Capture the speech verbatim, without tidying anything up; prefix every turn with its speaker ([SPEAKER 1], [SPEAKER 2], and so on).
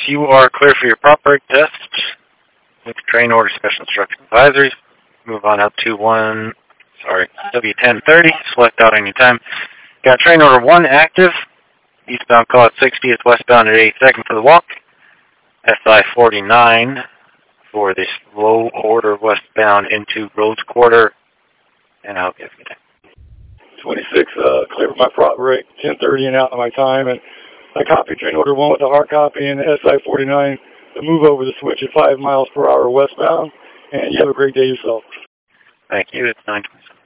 [SPEAKER 1] you are clear for your prop brake test with train order special instruction advisories. Move on up to one, sorry, W ten thirty. Select out any time. Got train order one active. Eastbound call at sixtieth, westbound at eighty-second for the walk. S I forty-nine for this low order westbound into Rhodes Quarter. And I'll give you that.
[SPEAKER 2] twenty-six, uh, clear for my prop brake, ten thirty and out of my time. And I copy train order one with the hard copy and the S I forty-nine to move over the switch at five miles per hour westbound. And you have a great day yourself.
[SPEAKER 1] Thank you. It's nine twenty-seven.